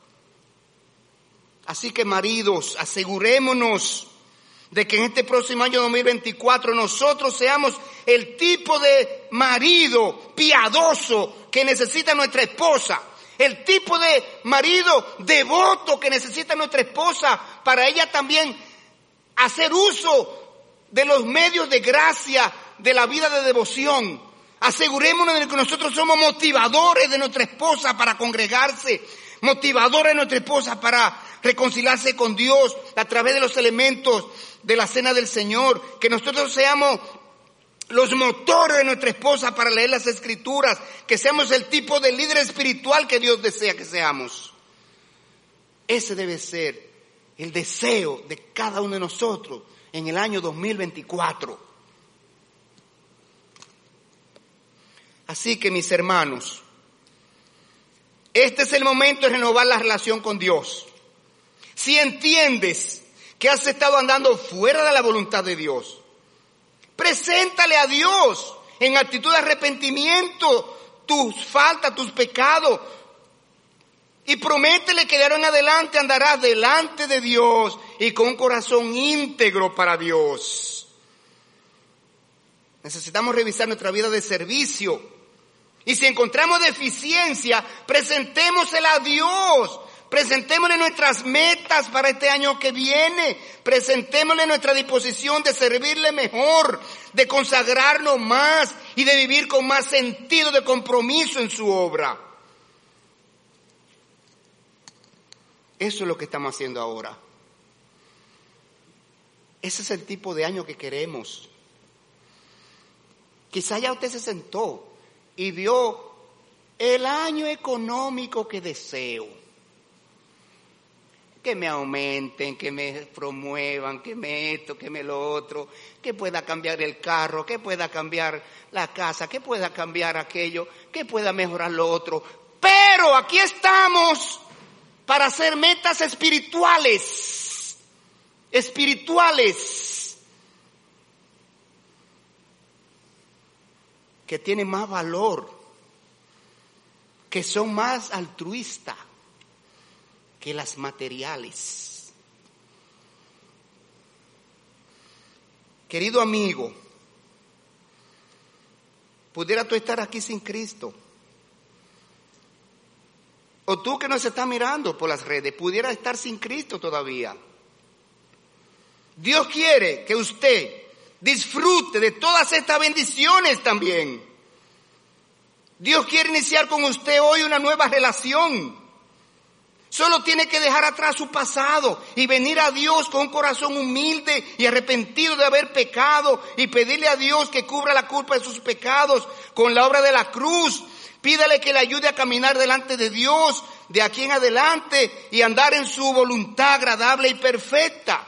Así que, maridos, asegurémonos de que en este próximo año dos mil veinticuatro nosotros seamos el tipo de marido piadoso que necesita nuestra esposa. El tipo de marido devoto que necesita nuestra esposa para ella también hacer uso de los medios de gracia de la vida de devoción. Asegurémonos de que nosotros somos motivadores de nuestra esposa para congregarse, motivadores de nuestra esposa para reconciliarse con Dios a través de los elementos de la cena del Señor. Que nosotros seamos los motores de nuestra esposa para leer las Escrituras, que seamos el tipo de líder espiritual que Dios desea que seamos. Ese debe ser el deseo de cada uno de nosotros en el año dos mil veinticuatro. Así que, mis hermanos, este es el momento de renovar la relación con Dios. Si entiendes que has estado andando fuera de la voluntad de Dios, preséntale a Dios en actitud de arrepentimiento tus faltas, tus pecados, y prométele que de ahora en adelante andarás delante de Dios y con un corazón íntegro para Dios. Necesitamos revisar nuestra vida de servicio. Y si encontramos deficiencia, presentémosela a Dios. Presentémosle nuestras metas para este año que viene. Presentémosle nuestra disposición de servirle mejor, de consagrarnos más y de vivir con más sentido de compromiso en su obra. Eso es lo que estamos haciendo ahora. Ese es el tipo de año que queremos. Quizá ya usted se sentó y vio el año económico que deseo. Que me aumenten, que me promuevan, que me esto, que me lo otro, que pueda cambiar el carro, que pueda cambiar la casa, que pueda cambiar aquello, que pueda mejorar lo otro. Pero aquí estamos para hacer metas espirituales, espirituales, que tienen más valor, que son más altruistas que las materiales. Querido amigo, pudiera tú estar aquí sin Cristo. O tú que nos estás mirando por las redes, pudiera estar sin Cristo todavía. Dios quiere que usted disfrute de todas estas bendiciones también. Dios quiere iniciar con usted hoy una nueva relación. Solo tiene que dejar atrás su pasado y venir a Dios con un corazón humilde y arrepentido de haber pecado y pedirle a Dios que cubra la culpa de sus pecados con la obra de la cruz. Pídale que le ayude a caminar delante de Dios de aquí en adelante y andar en su voluntad agradable y perfecta.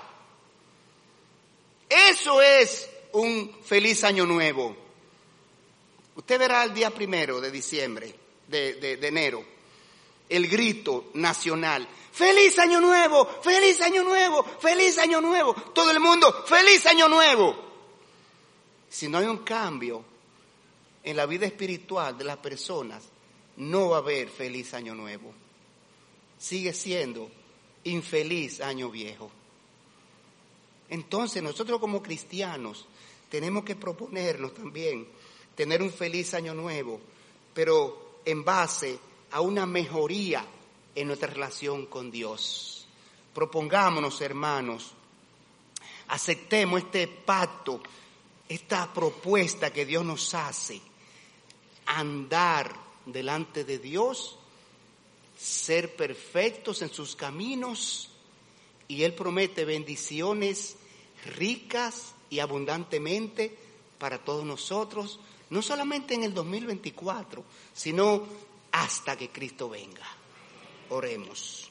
Eso es un feliz año nuevo. Usted verá el día primero de diciembre, de, de, de enero, el grito nacional: ¡Feliz año nuevo! ¡Feliz año nuevo! ¡Feliz año nuevo! Todo el mundo: ¡Feliz año nuevo! Si no hay un cambio en la vida espiritual de las personas, no va a haber feliz año nuevo. Sigue siendo infeliz año viejo. Entonces nosotros como cristianos tenemos que proponernos también tener un feliz año nuevo, pero en base a una mejoría en nuestra relación con Dios. Propongámonos, hermanos, aceptemos este pacto, esta propuesta que Dios nos hace: andar delante de Dios, ser perfectos en sus caminos, y Él promete bendiciones ricas y abundantemente para todos nosotros, no solamente en el dos mil veinticuatro, sino hasta que Cristo venga. Oremos.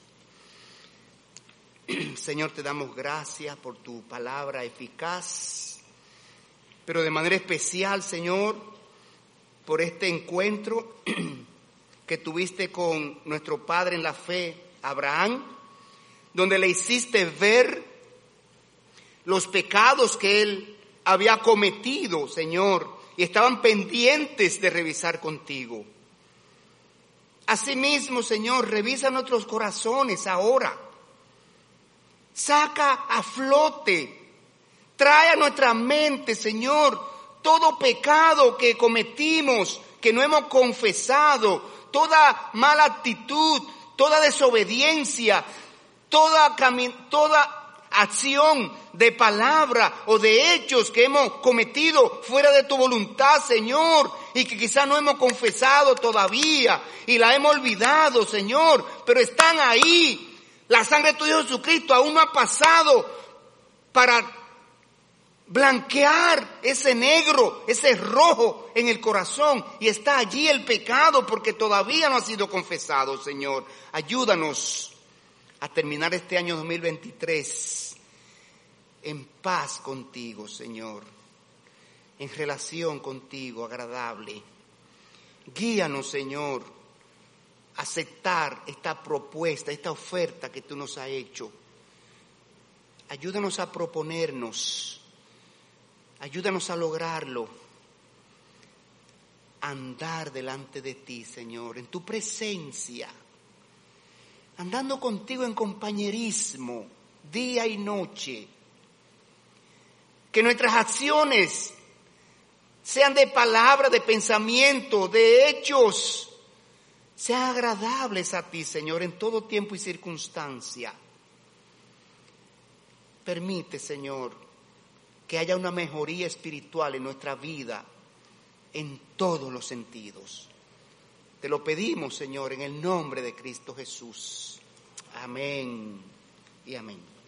Señor, te damos gracias por tu palabra eficaz, pero de manera especial, Señor, por este encuentro que tuviste con nuestro padre en la fe, Abraham, donde le hiciste ver los pecados que él había cometido, Señor, y estaban pendientes de revisar contigo. Asimismo, Señor, revisa nuestros corazones ahora. Saca a flote, trae a nuestra mente, Señor, todo pecado que cometimos, que no hemos confesado, toda mala actitud, toda desobediencia, toda, cami- toda acción de palabra o de hechos que hemos cometido fuera de tu voluntad, Señor, y que quizás no hemos confesado todavía y la hemos olvidado, Señor, pero están ahí. La sangre de tu Hijo Jesucristo aún no ha pasado para blanquear ese negro, ese rojo en el corazón, y está allí el pecado porque todavía no ha sido confesado, Señor. Ayúdanos a terminar este año dos mil veintitrés en paz contigo, Señor, en relación contigo agradable. Guíanos, Señor, a aceptar esta propuesta, esta oferta que tú nos has hecho. Ayúdanos a proponernos, ayúdanos a lograrlo, andar delante de ti, Señor, en tu presencia, andando contigo en compañerismo, día y noche. Que nuestras acciones sean de palabra, de pensamiento, de hechos, sean agradables a ti, Señor, en todo tiempo y circunstancia. Permite, Señor, que haya una mejoría espiritual en nuestra vida en todos los sentidos. Te lo pedimos, Señor, en el nombre de Cristo Jesús. Amén y amén.